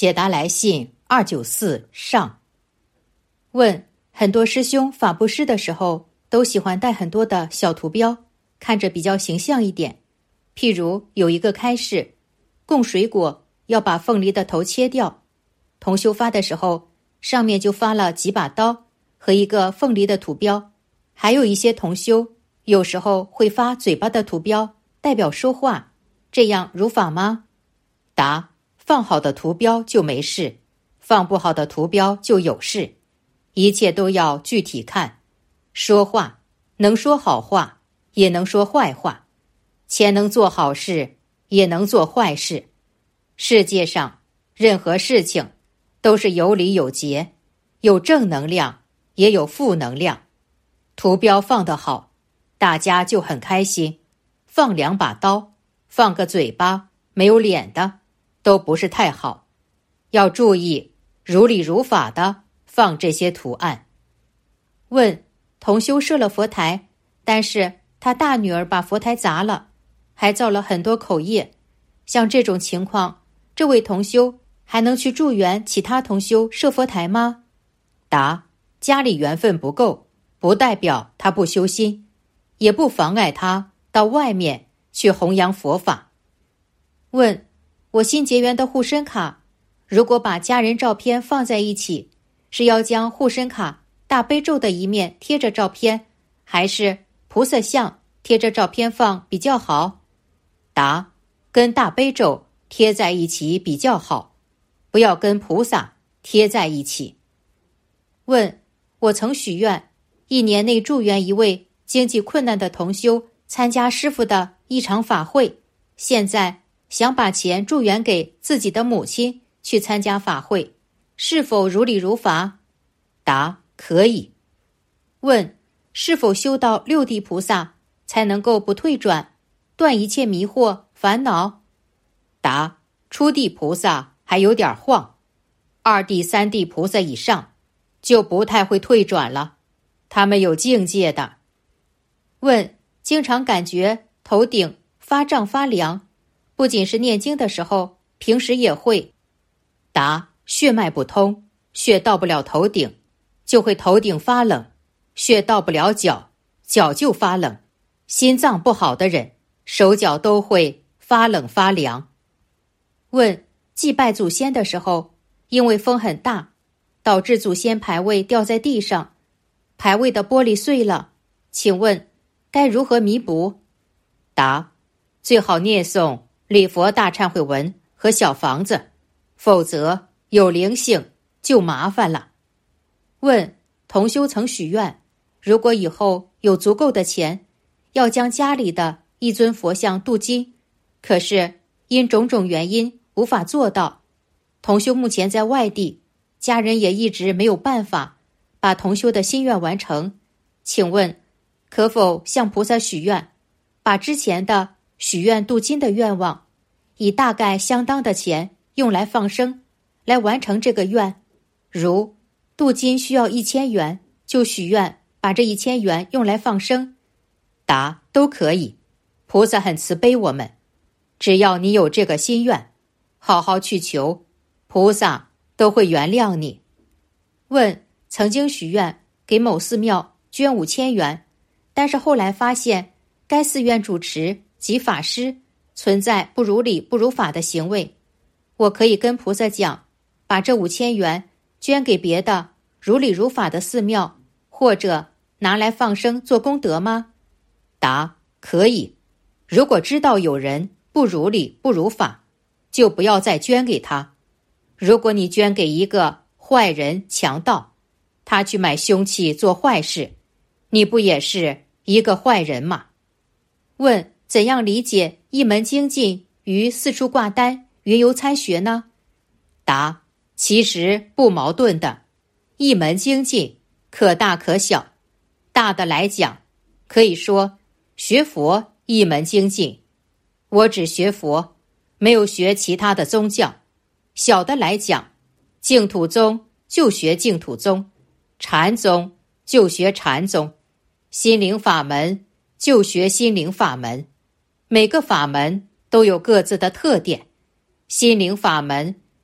解答来信294上。问：很多师兄法布施的时候都喜欢带很多的小图标，看着比较形象一点。譬如有一个开示，供水果要把凤梨的头切掉，同修发的时候上面就发了几把刀和一个凤梨的图标。还有一些同修有时候会发嘴巴的图标，代表说话，这样如法吗？答：放好的图标就没事，放不好的图标就有事。一切都要具体看。说话能说好话，也能说坏话，且能做好事，也能做坏事。世界上任何事情都是有理有节，有正能量，也有负能量。图标放得好，大家就很开心。放2把刀，放个嘴巴没有脸的，都不是太好。要注意如理如法的放这些图案。问：同修设了佛台，但是他大女儿把佛台砸了，还造了很多口业。像这种情况，这位同修还能去助缘其他同修设佛台吗？答：家里缘分不够，不代表他不修心，也不妨碍他到外面去弘扬佛法。问：我新结缘的护身卡，如果把家人照片放在一起，是要将护身卡大悲咒的一面贴着照片，还是菩萨像贴着照片放比较好？答：跟大悲咒贴在一起比较好，不要跟菩萨贴在一起。问：我曾许愿1年内助缘一位经济困难的同修参加师父的一场法会，现在想把钱助缘给自己的母亲去参加法会，是否如理如法？答：可以。问：是否修到6地菩萨才能够不退转，断一切迷惑烦恼？答：初地菩萨还有点晃，2地3地菩萨以上就不太会退转了，他们有境界的。问：经常感觉头顶发胀发凉，不仅是念经的时候，平时也会。答：血脉不通，血到不了头顶，就会头顶发冷，血到不了脚，脚就发冷。心脏不好的人，手脚都会发冷发凉。问：祭拜祖先的时候，因为风很大，导致祖先牌位掉在地上，牌位的玻璃碎了，请问该如何弥补？答：最好念诵礼佛大忏悔文和小房子，否则有灵性就麻烦了。问：同修曾许愿，如果以后有足够的钱，要将家里的一尊佛像镀金，可是因种种原因无法做到。同修目前在外地，家人也一直没有办法把同修的心愿完成，请问可否向菩萨许愿，把之前的许愿镀金的愿望，以大概相当的钱用来放生，来完成这个愿？如镀金需要1000元，就许愿把这1000元用来放生。答：都可以，菩萨很慈悲我们，只要你有这个心愿，好好去求，菩萨都会原谅你。问：曾经许愿给某寺庙捐5000元，但是后来发现该寺院主持及法师存在不如理不如法的行为，我可以跟菩萨讲，把这5000元捐给别的如理如法的寺庙，或者拿来放生做功德吗？答：可以。如果知道有人不如理不如法，就不要再捐给他。如果你捐给一个坏人强盗，他去买凶器做坏事，你不也是一个坏人吗？问：怎样理解一门精进与四处挂单云游参学呢？答：其实不矛盾的，一门精进可大可小。大的来讲，可以说学佛一门精进，我只学佛，没有学其他的宗教。小的来讲，净土宗就学净土宗，禅宗就学禅宗，心灵法门就学心灵法门。每个法门都有各自的特点，心灵法门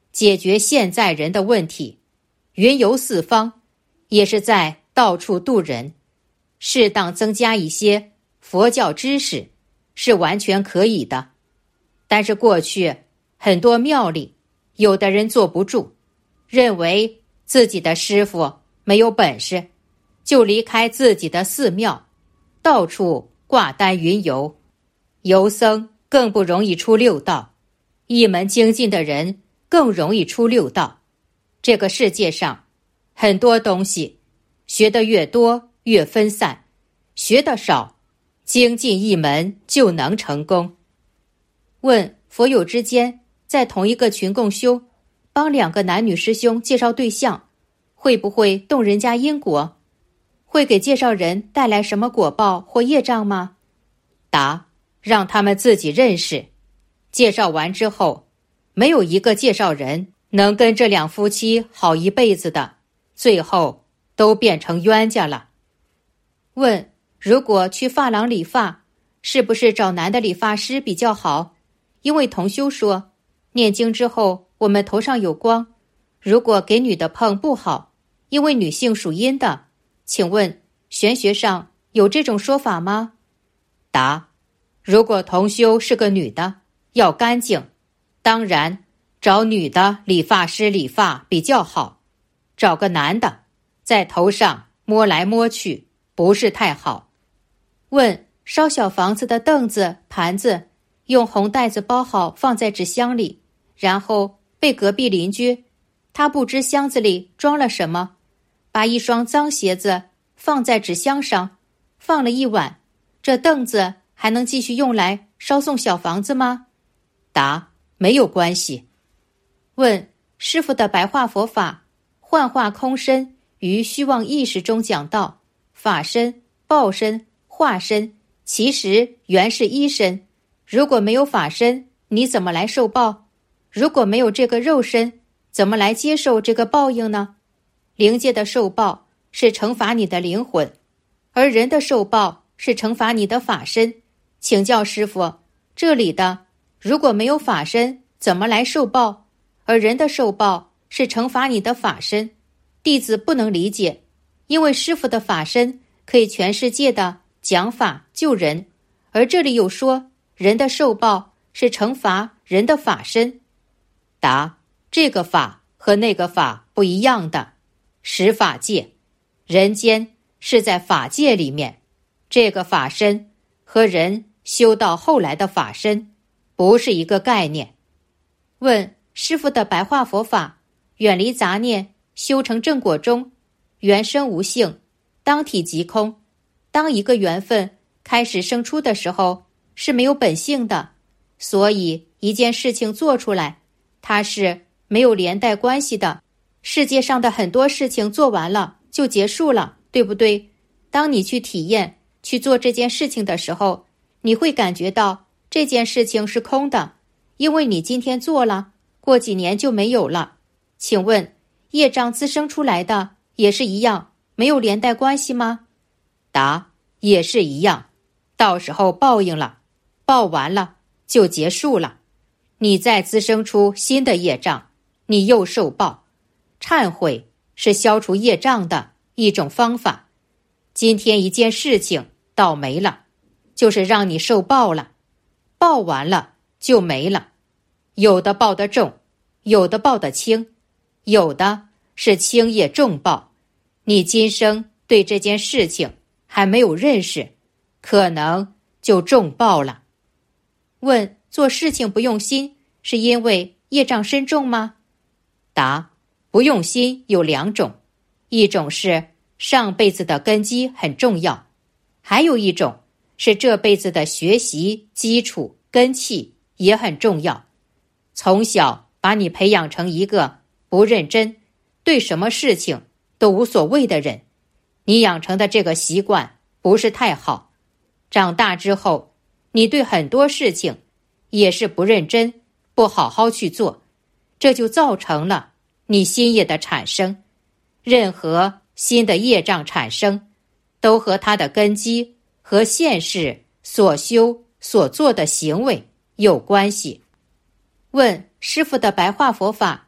解决现在人的问题，云游四方，也是在到处度人。适当增加一些佛教知识是完全可以的。但是过去很多庙里，有的人坐不住，认为自己的师傅没有本事，就离开自己的寺庙，到处挂单云游。游僧更不容易出六道，一门精进的人更容易出六道。这个世界上很多东西，学得越多越分散，学得少，精进一门就能成功。问佛友之间在同一个群共修，帮2个男女师兄介绍对象，会不会动人家因果？会给介绍人带来什么果报或业障吗？答：让他们自己认识。介绍完之后，没有一个介绍人能跟这2夫妻好一辈子的，最后都变成冤家了。问：如果去发廊理发，是不是找男的理发师比较好？因为同修说，念经之后我们头上有光，如果给女的碰不好，因为女性属阴的。请问玄学上有这种说法吗？答：如果同修是个女的，要干净，当然找女的理发师理发比较好。找个男的在头上摸来摸去，不是太好。问：烧小房子的凳子、盘子，用红袋子包好放在纸箱里，然后被隔壁邻居，他不知箱子里装了什么，把一双脏鞋子放在纸箱上，放了一晚，这凳子还能继续用来烧送小房子吗？答：没有关系。问：师父的白话佛法幻化空身于虚妄意识中讲到，法身、报身、化身其实原是一身，如果没有法身，你怎么来受报？如果没有这个肉身，怎么来接受这个报应呢？灵界的受报是惩罚你的灵魂，而人的受报是惩罚你的法身。请教师父，这里的如果没有法身，怎么来受报？而人的受报是惩罚你的法身，弟子不能理解，因为师父的法身可以全世界的讲法救人，而这里有说人的受报是惩罚人的法身。答：这个法和那个法不一样的，十法界，人间是在法界里面，这个法身和人修到后来的法身不是一个概念。问：师父的白话佛法，远离杂念，修成正果中，缘生无性，当体即空。当一个缘分开始生出的时候，是没有本性的，所以一件事情做出来，它是没有连带关系的。世界上的很多事情做完了就结束了，对不对？当你去体验去做这件事情的时候，你会感觉到这件事情是空的，因为你今天做了，过几年就没有了。请问业障滋生出来的也是一样，没有连带关系吗？答：也是一样，到时候报应了，报完了就结束了，你再滋生出新的业障，你又受报。忏悔是消除业障的一种方法。今天一件事情倒霉了，就是让你受报了，报完了就没了。有的报得重，有的报得轻，有的是轻业重报。你今生对这件事情还没有认识，可能就重报了。问：做事情不用心，是因为业障深重吗？答：不用心有2种，一种是上辈子的根基很重要，还有一种是这辈子的学习基础根气也很重要。从小把你培养成一个不认真，对什么事情都无所谓的人，你养成的这个习惯不是太好。长大之后，你对很多事情也是不认真，不好好去做，这就造成了你新业的产生。任何新的业障产生，都和它的根基和现世所修所做的行为有关系。问：师父的白话佛法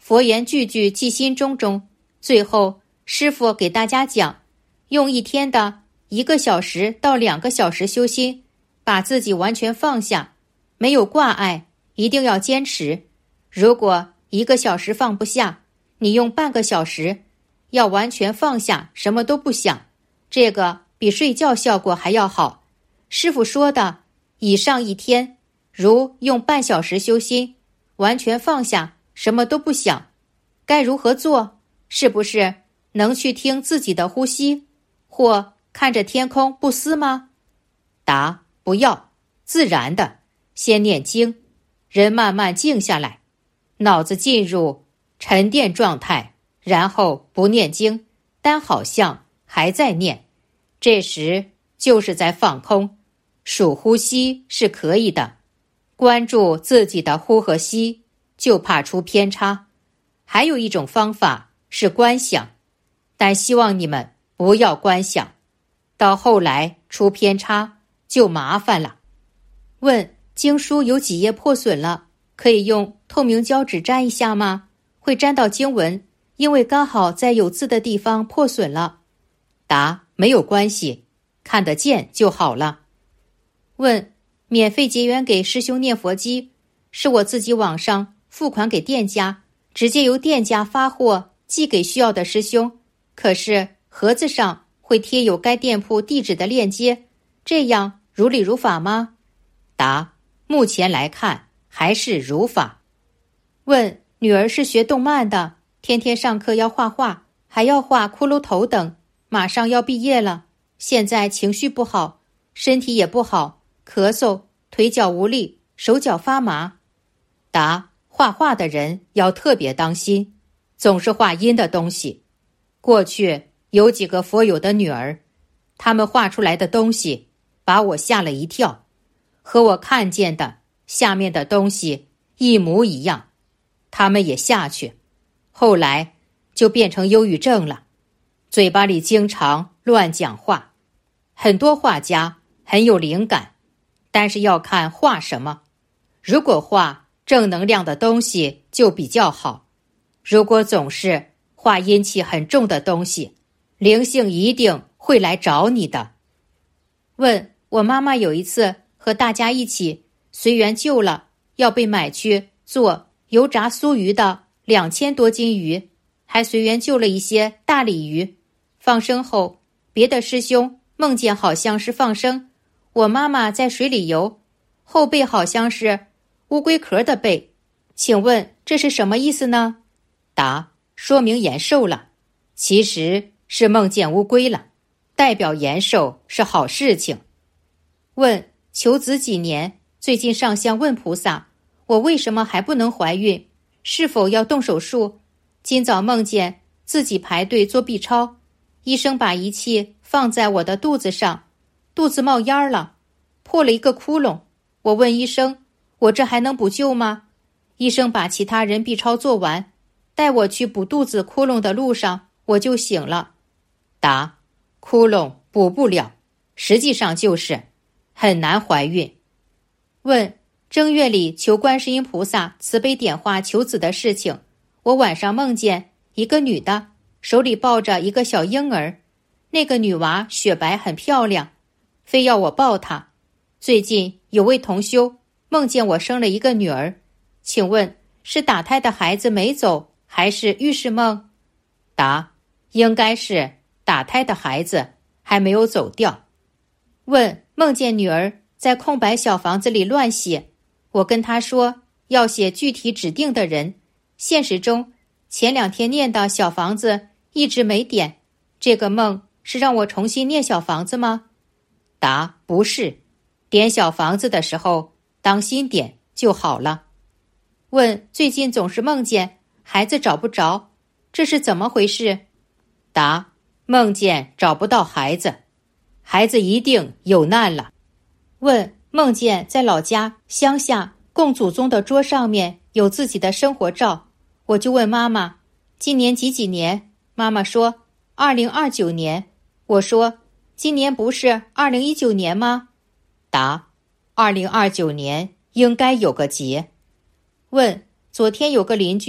佛言句句记心中，最后师父给大家讲，用一天的1个小时到2个小时修心，把自己完全放下，没有挂碍，一定要坚持。如果1个小时放不下，你用半个小时，要完全放下，什么都不想，这个比睡觉效果还要好。师父说的，以上一天，如用半小时修心，完全放下，什么都不想，该如何做？是不是能去听自己的呼吸，或看着天空不思吗？答：不要，自然的，先念经，人慢慢静下来，脑子进入沉淀状态，然后不念经，但好像还在念，这时就是在放空，数呼吸是可以的，关注自己的呼和吸，就怕出偏差。还有一种方法是观想，但希望你们不要观想，到后来出偏差就麻烦了。问：经书有几页破损了，可以用透明胶纸粘一下吗？会粘到经文，因为刚好在有字的地方破损了。答：没有关系，看得见就好了。问：免费结缘给师兄念佛机，是我自己网上付款给店家，直接由店家发货寄给需要的师兄，可是盒子上会贴有该店铺地址的链接，这样如理如法吗？答：目前来看还是如法。问：女儿是学动漫的，天天上课要画画，还要画骷髅头等，马上要毕业了，现在情绪不好，身体也不好，咳嗽，腿脚无力，手脚发麻。答：画画的人要特别当心，总是画阴的东西。过去有几个佛友的女儿，他们画出来的东西把我吓了一跳，和我看见的下面的东西一模一样，他们也下去，后来就变成忧郁症了，嘴巴里经常乱讲话。很多画家很有灵感，但是要看画什么，如果画正能量的东西就比较好，如果总是画阴气很重的东西，灵性一定会来找你的。问：我妈妈有一次和大家一起随缘救了要被买去做油炸酥鱼的2000多斤鱼，还随缘救了一些大鲤鱼。放生后，别的师兄梦见好像是放生，我妈妈在水里游，后背好像是乌龟壳的背，请问这是什么意思呢？答：说明延寿了，其实是梦见乌龟了，代表延寿是好事情。问：求子几年？最近上香问菩萨，我为什么还不能怀孕？是否要动手术？今早梦见自己排队做 B 超，医生把仪器放在我的肚子上，肚子冒烟了，破了一个窟窿。我问医生，我这还能补救吗？医生把其他人 B 超做完，带我去补肚子窟窿的路上，我就醒了。答：窟窿补不了，实际上就是很难怀孕。问：正月里求观世音菩萨慈悲点化求子的事情，我晚上梦见一个女的手里抱着一个小婴儿，那个女娃雪白很漂亮，非要我抱她。最近有位同修梦见我生了一个女儿，请问是打胎的孩子没走，还是预示梦？答：应该是打胎的孩子还没有走掉。问：梦见女儿在空白小房子里乱写，我跟她说要写具体指定的人，现实中前2天念的小房子一直没点，这个梦是让我重新念小房子吗？答：不是，点小房子的时候当心点就好了。问：最近总是梦见孩子找不着，这是怎么回事？答：梦见找不到孩子，孩子一定有难了。问：梦见在老家乡下供祖宗的桌上面有自己的生活照，我就问妈妈今年几年，妈妈说2029年，我说今年不是2019年吗？答：2029年应该有个节。问：昨天有个邻居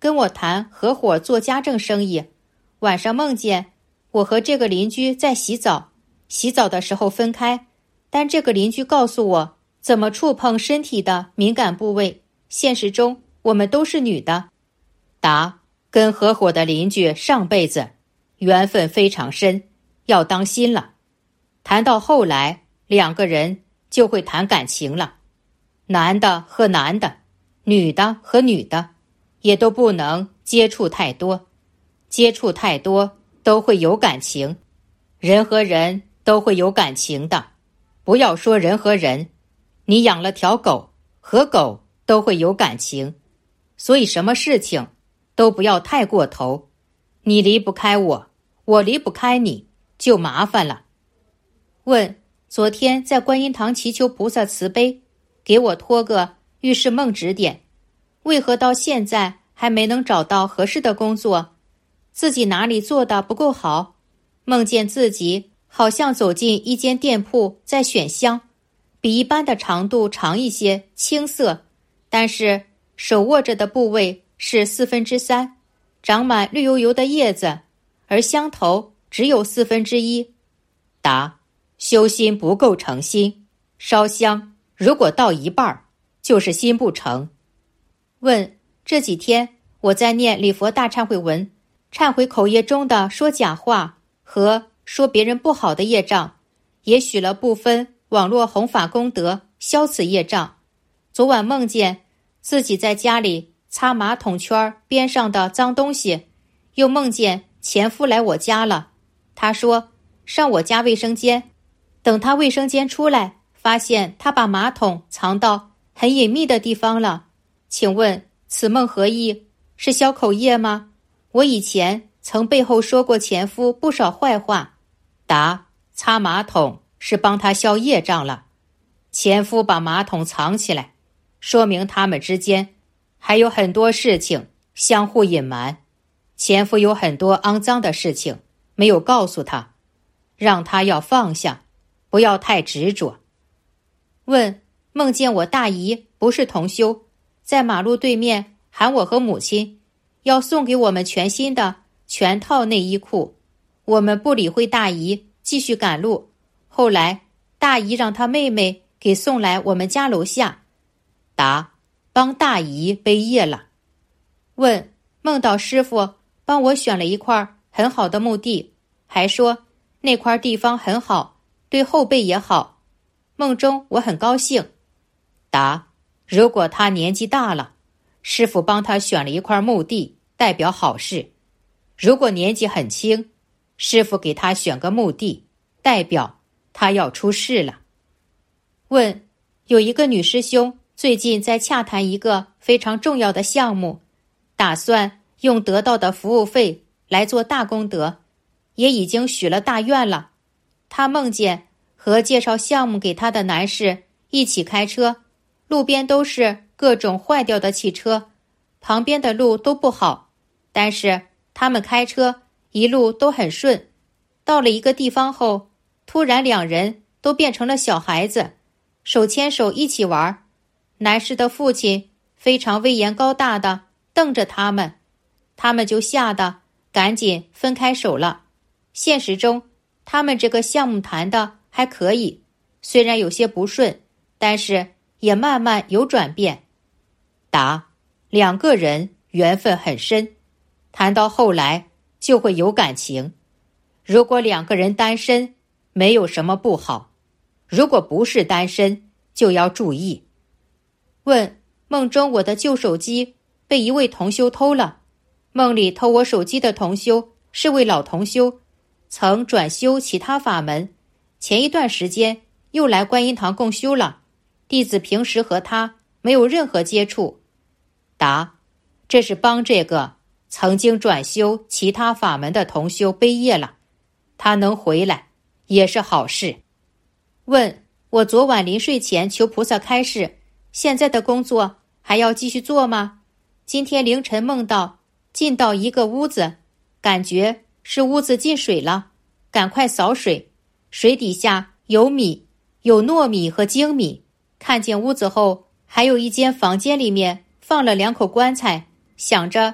跟我谈合伙做家政生意，晚上梦见我和这个邻居在洗澡，洗澡的时候分开，但这个邻居告诉我怎么触碰身体的敏感部位，现实中我们都是女的。答：跟合伙的邻居上辈子缘分非常深，要当心了。谈到后来，两个人就会谈感情了，男的和男的，女的和女的，也都不能接触太多，接触太多都会有感情，人和人都会有感情的。不要说人和人，你养了条狗，和狗都会有感情，所以什么事情都不要太过头，你离不开我，我离不开你，就麻烦了。问：昨天在观音堂祈求菩萨慈悲，给我托个预示梦指点，为何到现在还没能找到合适的工作？自己哪里做的不够好？梦见自己好像走进一间店铺在选香，比一般的长度长一些，青色，但是手握着的部位是3/4，长满绿油油的叶子，而香头只有1/4。答：修心不够诚心，烧香如果到一半，就是心不诚。问：这几天我在念礼佛大忏悔文，忏悔口业中的说假话和说别人不好的业障，也许了部分网络弘法功德，消此业障。昨晚梦见自己在家里擦马桶圈边上的脏东西，又梦见前夫来我家了，他说上我家卫生间，等他卫生间出来，发现他把马桶藏到很隐秘的地方了。请问此梦何意？是消口业吗？我以前曾背后说过前夫不少坏话。答：擦马桶是帮他消业障了，前夫把马桶藏起来，说明他们之间还有很多事情相互隐瞒，前夫有很多肮脏的事情没有告诉他，让他要放下，不要太执着。问：梦见我大姨不是同修，在马路对面喊我和母亲，要送给我们全新的全套内衣裤，我们不理会大姨，继续赶路。后来大姨让她妹妹给送来我们家楼下。答：帮大姨背业了。问：梦到师傅帮我选了一块很好的墓地，还说那块地方很好，对后辈也好，梦中我很高兴。答：如果他年纪大了，师傅帮他选了一块墓地，代表好事；如果年纪很轻，师傅给他选个墓地，代表他要出事了。问：有一个女师兄最近在洽谈一个非常重要的项目，打算用得到的服务费来做大功德，也已经许了大愿了。她梦见和介绍项目给她的男士一起开车，路边都是各种坏掉的汽车，旁边的路都不好，但是他们开车一路都很顺。到了一个地方后，突然两人都变成了小孩子，手牵手一起玩。男士的父亲非常威严高大的瞪着他们，他们就吓得赶紧分开手了。现实中他们这个项目谈的还可以，虽然有些不顺，但是也慢慢有转变。答：两个人缘分很深，谈到后来就会有感情。如果两个人单身，没有什么不好；如果不是单身，就要注意。问：梦中我的旧手机被一位同修偷了，梦里偷我手机的同修是位老同修，曾转修其他法门，前一段时间又来观音堂共修了，弟子平时和他没有任何接触。答：这是帮这个曾经转修其他法门的同修背业了，他能回来也是好事。问：我昨晚临睡前求菩萨开示，现在的工作还要继续做吗？今天凌晨梦到进到一个屋子，感觉是屋子进水了，赶快扫水，水底下有米，有糯米和精米。看见屋子后，还有一间房间里面放了2口棺材，想着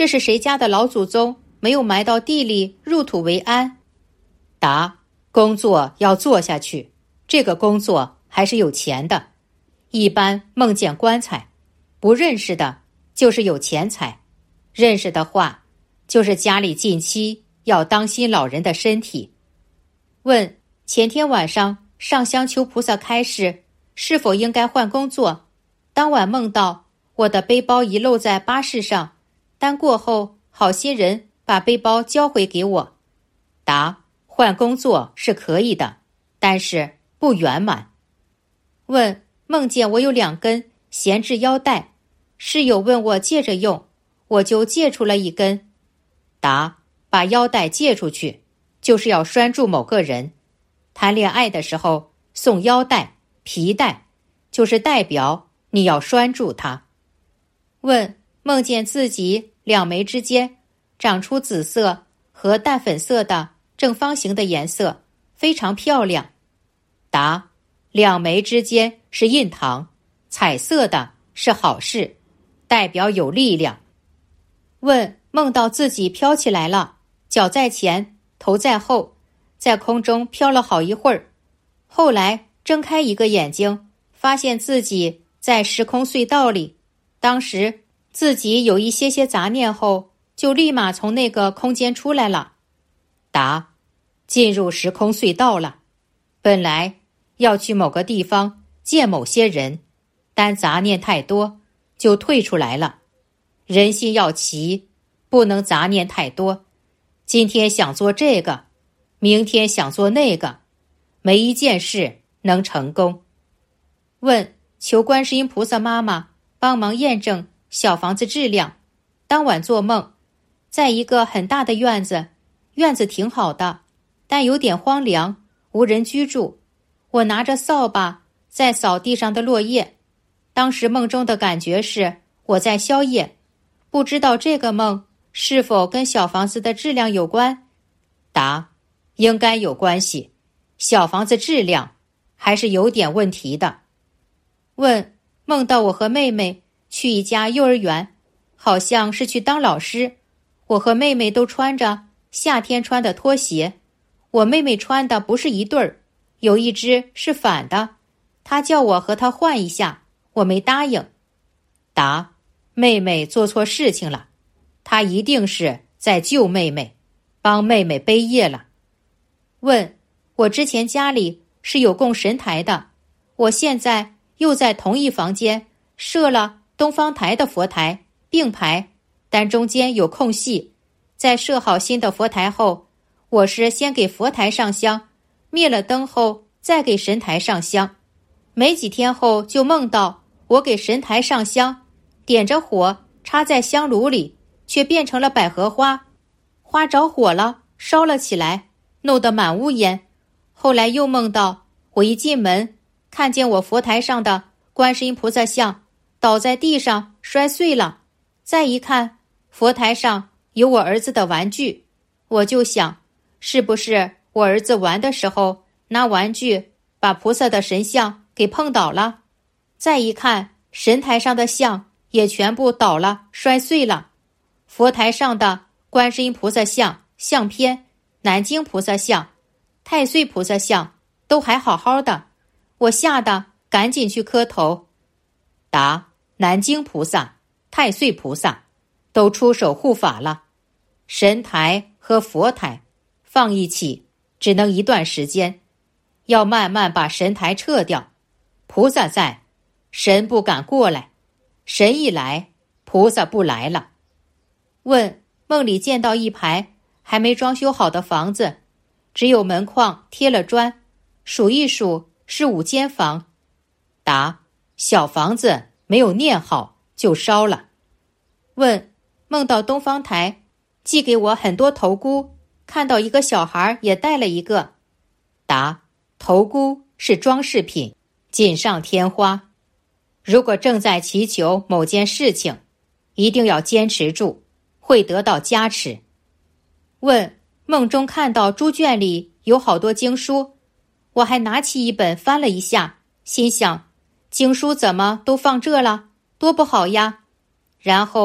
这是谁家的老祖宗没有埋到地里入土为安？ 答：工作要做下去，这个工作还是有钱的。一般梦见棺材，不认识的就是有钱财，认识的话就是家里近期要当心老人的身体。 问：前天晚上上香求菩萨开示，是否应该换工作？当晚梦到我的背包遗漏在巴士上，但过后好心人把背包交回给我。 答：换工作是可以的，但是不圆满。 问：梦见我有2根闲置腰带，室友问我借着用，我就借出了1根。 答：把腰带借出去，就是要拴住某个人。谈恋爱的时候送腰带、皮带，就是代表你要拴住他。 问：梦见自己2眉之间长出紫色和淡粉色的正方形的颜色，非常漂亮。 答：2眉之间是印堂，彩色的是好事，代表有力量。 问：梦到自己飘起来了，脚在前，头在后，在空中飘了好一会儿，后来睁开一个眼睛，发现自己在时空隧道里。当时自己有一些杂念后，就立马从那个空间出来了。 答：进入时空隧道了。本来要去某个地方见某些人，但杂念太多，就退出来了。人心要齐，不能杂念太多。今天想做这个，明天想做那个，没一件事能成功。 问：求观世音菩萨妈妈帮忙验证小房子质量。当晚做梦，在一个很大的院子，院子挺好的，但有点荒凉，无人居住。我拿着扫把在扫地上的落叶。当时梦中的感觉是我在宵夜，不知道这个梦是否跟小房子的质量有关？ 答：应该有关系，小房子质量还是有点问题的。 问：梦到我和妹妹去一家幼儿园，好像是去当老师。我和妹妹都穿着夏天穿的拖鞋，我妹妹穿的不是一对儿，有一只是反的。她叫我和她换一下，我没答应。 答：妹妹做错事情了，她一定是在救妹妹，帮妹妹背业了。 问：我之前家里是有供神台的，我现在又在同一房间设了东方台的佛台并排，但中间有空隙。在设好新的佛台后，我是先给佛台上香，灭了灯后再给神台上香。没几天后就梦到我给神台上香，点着火插在香炉里，却变成了百合花，花着火了，烧了起来，弄得满屋烟。后来又梦到我一进门，看见我佛台上的观世音菩萨像倒在地上摔碎了，再一看佛台上有我儿子的玩具，我就想是不是我儿子玩的时候拿玩具把菩萨的神像给碰倒了。再一看神台上的像也全部倒了摔碎了，佛台上的观世音菩萨像、相片、南京菩萨像、太岁菩萨像都还好好的，我吓得赶紧去磕头。 答：南京菩萨、太岁菩萨都出手护法了，神台和佛台放一起只能一段时间，要慢慢把神台撤掉。菩萨在，神不敢过来，神一来，菩萨不来了。 问：梦里见到一排还没装修好的房子，只有门框贴了砖，数一数是5间房。 答：小房子没有念好就烧了。 问：梦到东方台寄给我很多头菇，看到一个小孩也带了一个。 答：头菇是装饰品，锦上添花。如果正在祈求某件事情，一定要坚持住，会得到加持。 问：梦中看到猪圈里有好多经书，我还拿起一本翻了一下，心想经书怎么都放这了，多不好呀。然后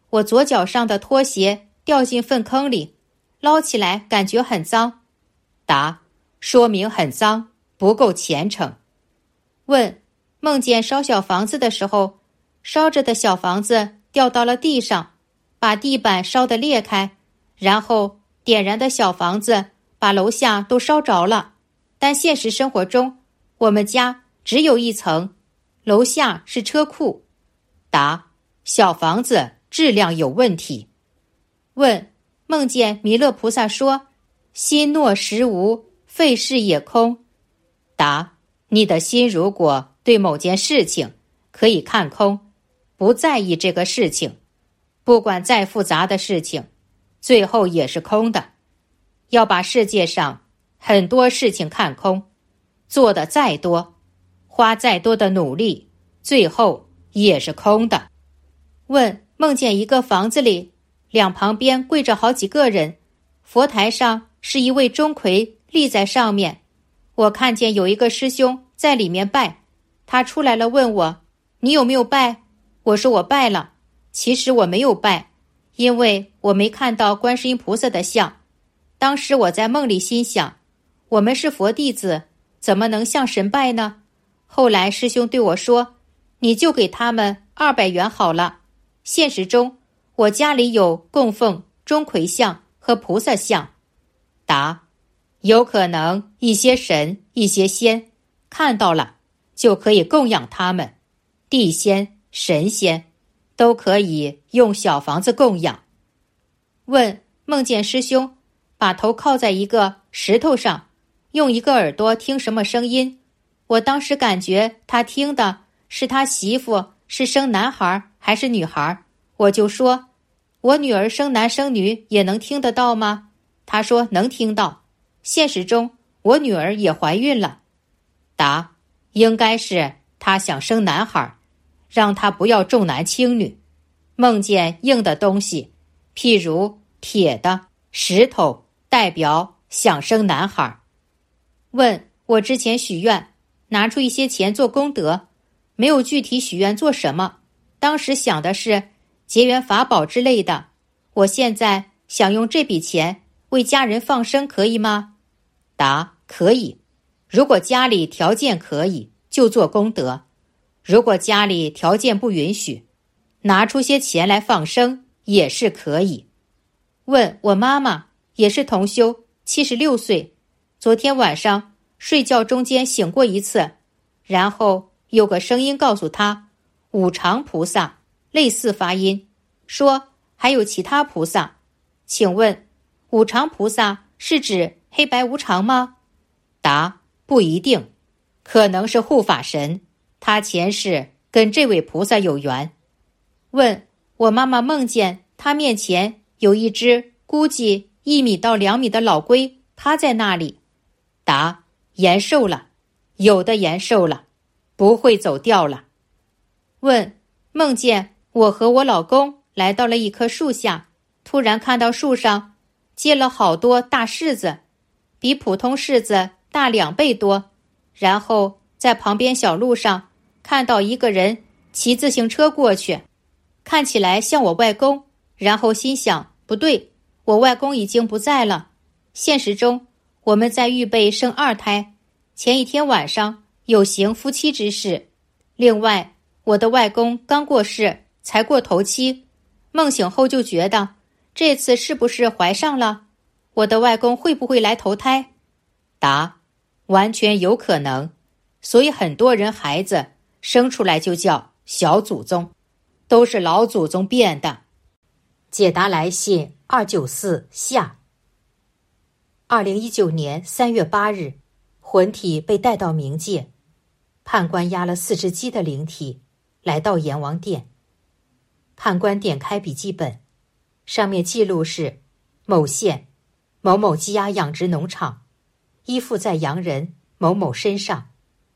我左脚上的拖鞋掉进粪坑里，捞起来感觉很脏。 答：说明很脏，不够虔诚。 问：梦见烧小房子的时候，烧着的小房子掉到了地上，把地板烧得裂开，然后点燃的小房子把楼下都烧着了。但现实生活中，我们家只有一层，楼下是车库。 答：小房子质量有问题。 问：梦见弥勒菩萨说：心若实无，废事也空。 答：你的心如果对某件事情可以看空，不在意这个事情，不管再复杂的事情，最后也是空的。要把世界上很多事情看空，做的再多，花再多的努力，最后也是空的。 问：梦见一个房子里，两旁边跪着好几个人，佛台上是一位钟馗立在上面。我看见有一个师兄在里面拜，他出来了问我：你有没有拜？我说我拜了。其实我没有拜，因为我没看到观世音菩萨的像。当时我在梦里心想，我们是佛弟子，怎么能向神拜呢？后来师兄对我说，你就给他们200元好了。现实中，我家里有供奉钟馗像和菩萨像。 答：有可能一些神、一些仙看到了，就可以供养他们。地仙、神仙都可以用小房子供养。 问：梦见师兄把头靠在一个石头上，用一个耳朵听什么声音？我当时感觉他听的是他媳妇是生男孩还是女孩，我就说：我女儿生男生女也能听得到吗？他说能听到。现实中，我女儿也怀孕了。 答：应该是他想生男孩，让他不要重男轻女。梦见硬的东西，譬如铁的、石头，代表想生男孩。 问：我之前许愿，拿出一些钱做功德，没有具体许愿做什么，当时想的是结缘法宝之类的。我现在想用这笔钱为家人放生，可以吗？ 答：可以。如果家里条件可以，就做功德；如果家里条件不允许，拿出些钱来放生也是可以。 问：我妈妈也是同修，76岁，昨天晚上睡觉中间醒过一次，然后有个声音告诉她无常菩萨，类似发音，说还有其他菩萨。请问无常菩萨是指黑白无常吗？ 答：不一定，可能是护法神，他前世跟这位菩萨有缘。 问：我妈妈梦见她面前有一只估计1米到2米的老龟趴在那里。 答：延寿了，有的延寿了，不会走掉了。 问：梦见我和我老公来到了一棵树下，突然看到树上结了好多大柿子，比普通柿子大2倍多，然后在旁边小路上看到一个人骑自行车过去，看起来像我外公，然后心想不对，我外公已经不在了。现实中，我们在预备生2胎，前一天晚上有行夫妻之事。另外，我的外公刚过世，才过头七，梦醒后就觉得这次是不是怀上了？我的外公会不会来投胎？ 答：完全有可能，所以很多人孩子生出来就叫小祖宗，都是老祖宗变的。解答来信294下。2019年3月8日，魂体被带到冥界，判官押了4只鸡的灵体来到阎王殿。判官点开笔记本，上面记录是某县某某鸡鸭养殖农场依附在洋人某某身上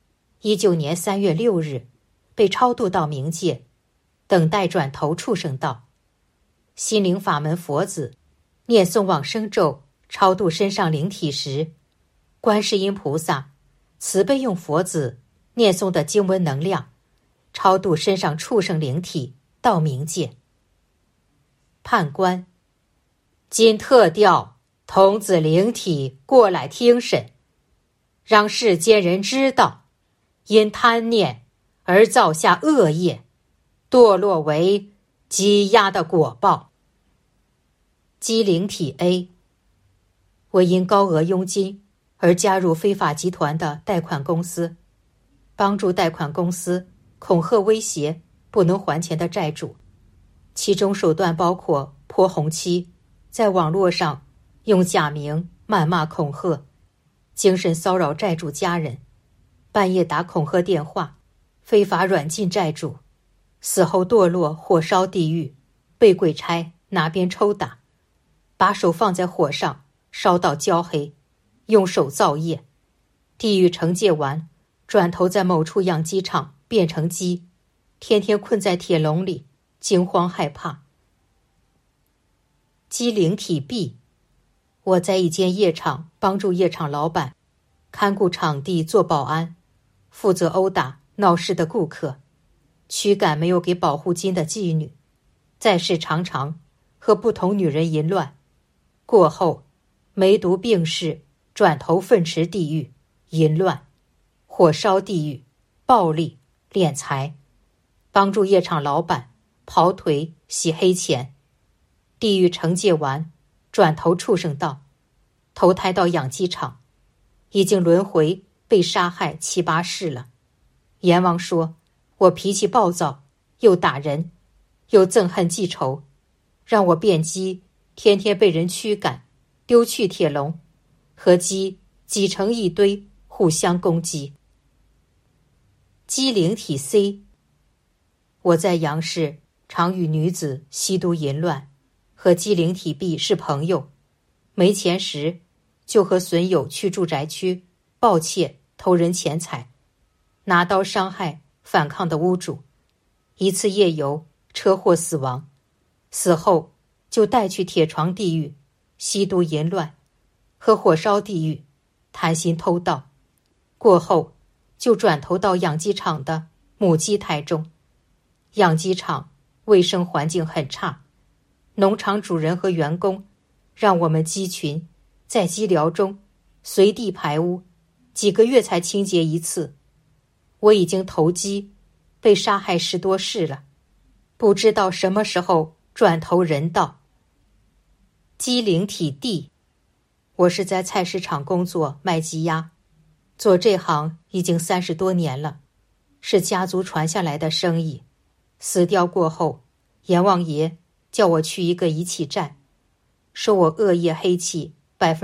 ，19年3月6日被超度到冥界，等待转投畜生道。心灵法门佛子念诵往生咒超度身上灵体时，观世音菩萨慈悲用佛子念诵的经文能量超度身上畜生灵体到冥界。 判官：今特调童子灵体过来听审，让世间人知道，因贪念而造下恶业，堕落为积压的果报。机灵体 A： 我因高额佣金而加入非法集团的贷款公司，帮助贷款公司恐吓威胁不能还钱的债主，其中手段包括泼红漆，在网络上用假名谩骂恐吓，精神骚扰债主家人，半夜打恐吓电话，非法软禁债主，死后堕落火烧地狱，被鬼差拿鞭抽打，把手放在火上烧到焦黑，用手造业，地狱惩戒完，转头在某处养鸡场变成鸡，天天困在铁笼里，惊慌害怕。机灵体 B： 我在一间夜场帮助夜场老板看顾场地做保安，负责殴打闹事的顾客，驱赶没有给保护金的妓女，在世常常和不同女人淫乱，过后梅毒病逝，转头粪池地狱，淫乱，火烧地狱，暴力，敛财，帮助夜场老板跑腿洗黑钱，地狱惩戒完，转头畜生道，投胎到养鸡场，已经轮回被杀害7、8世了。阎王说我脾气暴躁，又打人，又憎恨记仇，让我变鸡，天天被人驱赶，丢去铁笼，和鸡挤成一堆，互相攻击。机灵体 C： 我在杨氏常与女子吸毒淫乱，和机灵体 B 是朋友，没钱时就和损友去住宅区盗窃偷人钱财，拿刀伤害反抗的屋主，一次夜游车祸死亡，死后就带去铁床地狱吸毒淫乱和火烧地狱贪心偷盗，过后就转投到养鸡场的母鸡胎中。养鸡场卫生环境很差，农场主人和员工让我们鸡群在鸡寮中随地排污，几个月才清洁一次。我已经投鸡，被杀害10多世了，不知道什么时候转投人道。机灵体 D： 我是在菜市场工作卖鸡鸭，做这行已经30多年了，是家族传下来的生意。死掉过后，阎王爷叫我去一个遗弃站，说我恶业黑气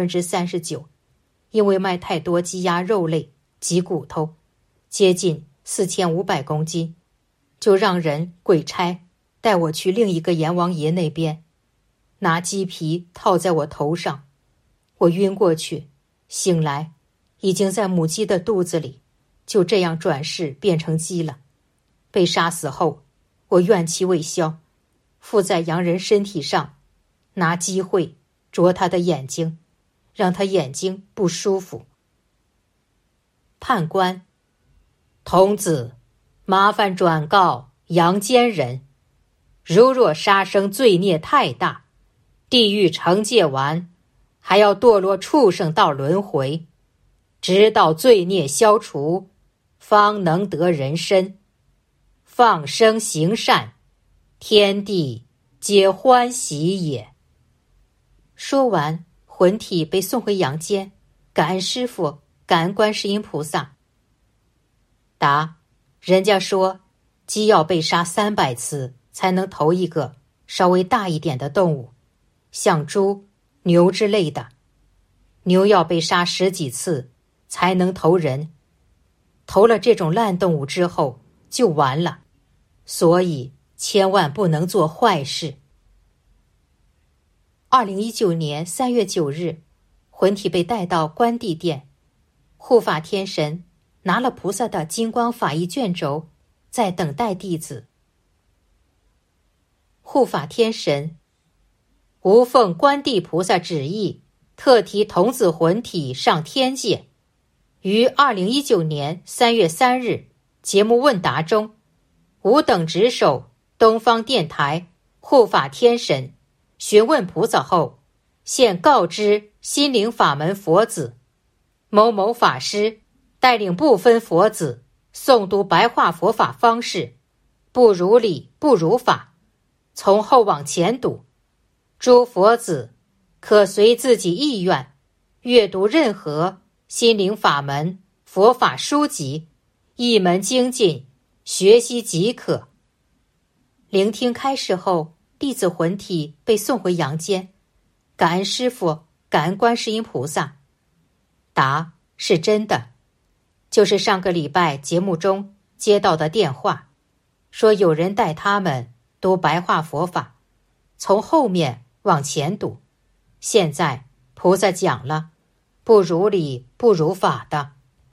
39%，因为卖太多鸡鸭肉类及骨头，接近4500公斤，就让人鬼差带我去另一个阎王爷那边，拿鸡皮套在我头上，我晕过去，醒来已经在母鸡的肚子里，就这样转世变成鸡了。被杀死后，我怨气未消，附在洋人身体上，拿鸡喙啄他的眼睛，让他眼睛不舒服。判官：童子，麻烦转告阳间人，如若杀生罪孽太大，地狱惩戒完，还要堕落畜生道轮回，直到罪孽消除，方能得人身。放生行善，天地皆欢喜也。说完，魂体被送回阳间，感恩师父，感恩观世音菩萨。答：人家说鸡要被杀300次才能投一个稍微大一点的动物，像猪、牛之类的，牛要被杀10几次才能投人，投了这种烂动物之后就完了，所以千万不能做坏事。2019年3月9日，魂体被带到关帝殿，护法天神拿了菩萨的金光法衣卷轴，在等待弟子。护法天神：吾奉关帝菩萨旨意，特提童子魂体上天界，于2019年3月3日节目问答中，吾等执守东方电台护法天神询问菩萨后，现告知心灵法门佛子，某某法师带领部分佛子诵读白话佛法方式，不如理不如法，从后往前读。诸佛子可随自己意愿阅读任何心灵法门佛法书籍，一门精进，学习即可。聆听开示后，弟子魂体被送回阳间，感恩师父，感恩观世音菩萨。答：是真的，就是上个礼拜节目中接到的电话，说有人带他们读白话佛法，从后面往前读。现在菩萨讲了，不如理不如法的，